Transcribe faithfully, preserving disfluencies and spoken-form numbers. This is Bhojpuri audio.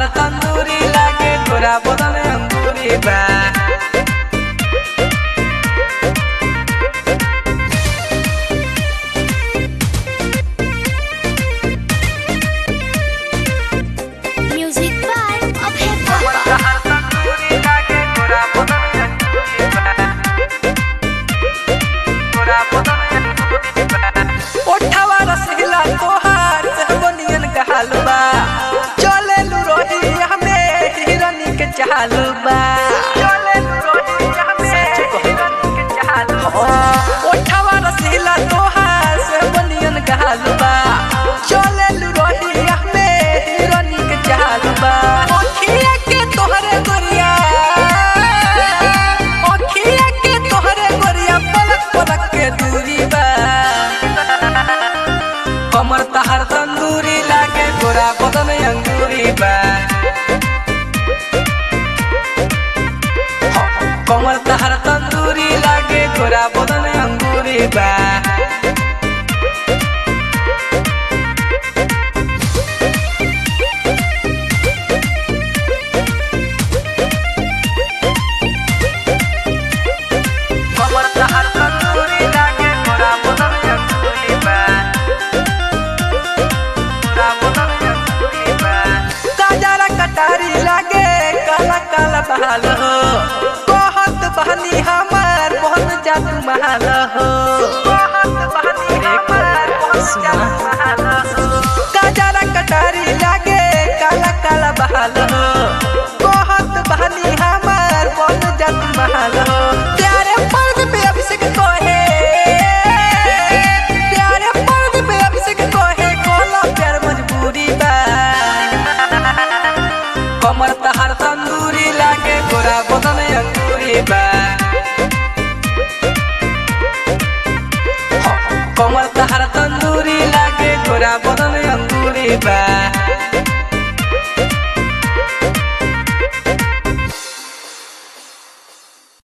तहर तंदूरी लागे गोरा बदन अंगूरी बा। म्यूजिक बाय अभय कमर बाबा। तहर तंदूरी लागे गोरा बदन अंगूरी बा। गोरा बदन अंगूरी बा। ओठवा रसगुल्ला तोहार सहबनियन गहाल बा। चले लू रोही हमें हिरनी के चाल बा। चले लू रोही हमें हिरनी के चाल बा। ओठवा रसगुल्ला तोहार सहबनियन गहाल बा। चले लू रोही हमें हिरनी के चाल बा। ओखिया के तोहरे गोरिया ओखिया के तोहरे गोरिया पलक पलक के दूरी बा। कमर तहर तंदूरी लागे गोरा बदन अंगूरी बा। कमर तहर तंदूरी लागे गोरा बदन अंगूरी बा। कमर तहर तंदूरी लागे गोरा बदन अंगूरी बा। गोरा बदन अंगूरी बा। काजरा कटारी लागे काला काला बहाल हो। कहत बहनी हमार बहुत जादू महाल हो। कहत बहनी हमार बहुत जादू महाल हो। काजरा कटारी लागे काला काला बहाल हो। कहत बहनी हमार बहुत जादू महाल हो। प्यारे पर्द पे अभिषेक कोहे प्यारे पर्द पे अभिषेक कोहे कोला प्यार मजबूरी बा। कमर तहर तंदूरी लागे गोरा बदन अंगूरी बा। कमर तहर तंदूरी लागे गोरा बदन अंगूरी बा।